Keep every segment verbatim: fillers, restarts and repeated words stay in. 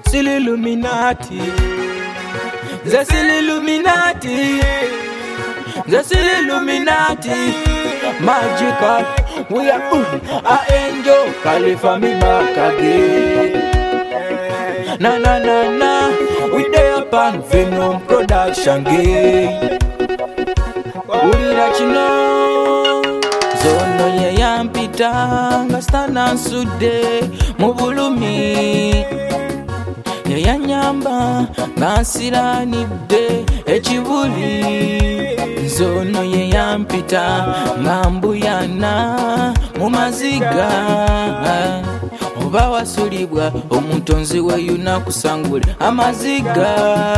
Silly Illuminati, the silly Illuminati, the silly Illuminati, magical. We are uh, an angel, Khalifa me back again. Na na na na, we there upon Venom production game. We let you know. Zono ye yampita, ngastana sude, mubulumi. Ye yanyamba, nasira nide, echibuli. Zono ye yampita, ngambuyana, mumaziga. Oba wasulibwa, omutonzi we yuna kusangule amaziga.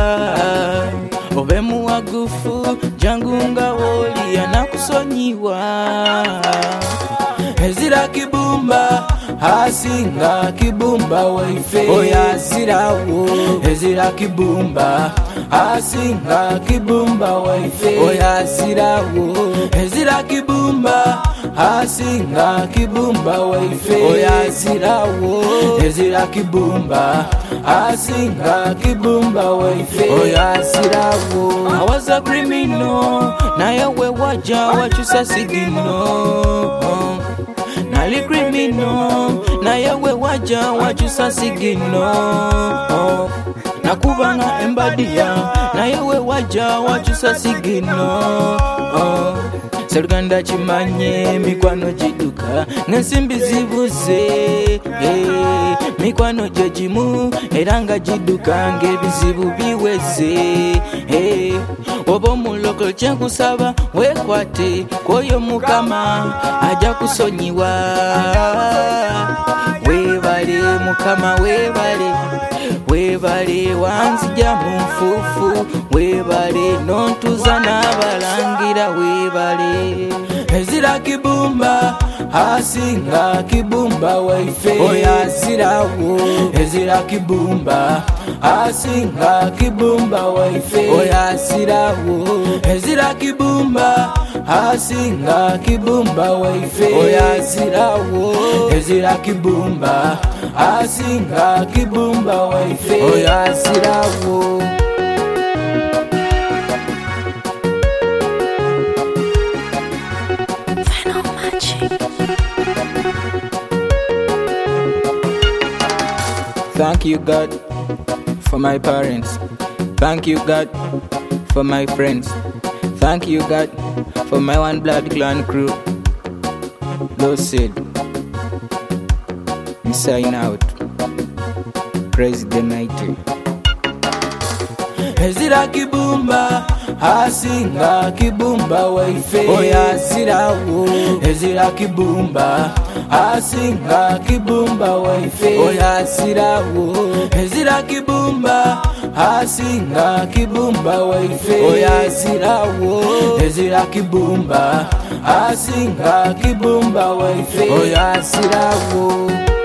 Obe muwagufu, jangunga woli yanakusonyiwa. Ezira kibumba, asinga kibumba waife. Oya zirawo. Ezira kibumba, asinga kibumba waife. Oya zirawo. Ezira kibumba, asinga kibumba waife. Oya zirawo. Ezira kibumba, asinga kibumba waife. Oya zirawo. I was a criminal, na yewe waja wachusa sigino. Nali criminal, na yewe waja wachusa sigino. Nakubanga embadia, na yewe waja wachusa sigino. Seruganda chimanye, mikwano jiduka, ngensimbi zibuze. Hey, mikwano jejimu, eranga jiduka, ngebizibu biweze. Hey, obo muloko chenku saba, wekwate, koyo mukama, aja kusonyiwa. Webale, mukama webale, webale, wanzija mfufu, webale, nontuza n'abalangira webale. Ezira kibumba, asinga kibumba waife. Oya zirawo. Ezira kibumba, asinga kibumba waife. Oya zirawo. Ezira kibumba, asinga kibumba waife. Oya zirawo. Ezira kibumba, asinga kibumba waife. Oya zirawo. Thank you, God, for my parents. Thank you, God, for my friends. Thank you, God, for my one blood clan crew. Lord said, we sign out. Praise the mighty. Ezira kibumba, asinga kibumba waife. Oya zirawo. Ezira kibumba, asinga kibumba waife. Oya zirawo. Ezira kibumba, asinga kibumba waife. Oya zirawo. Ezira kibumba, asinga kibumba waife. Oya zirawo.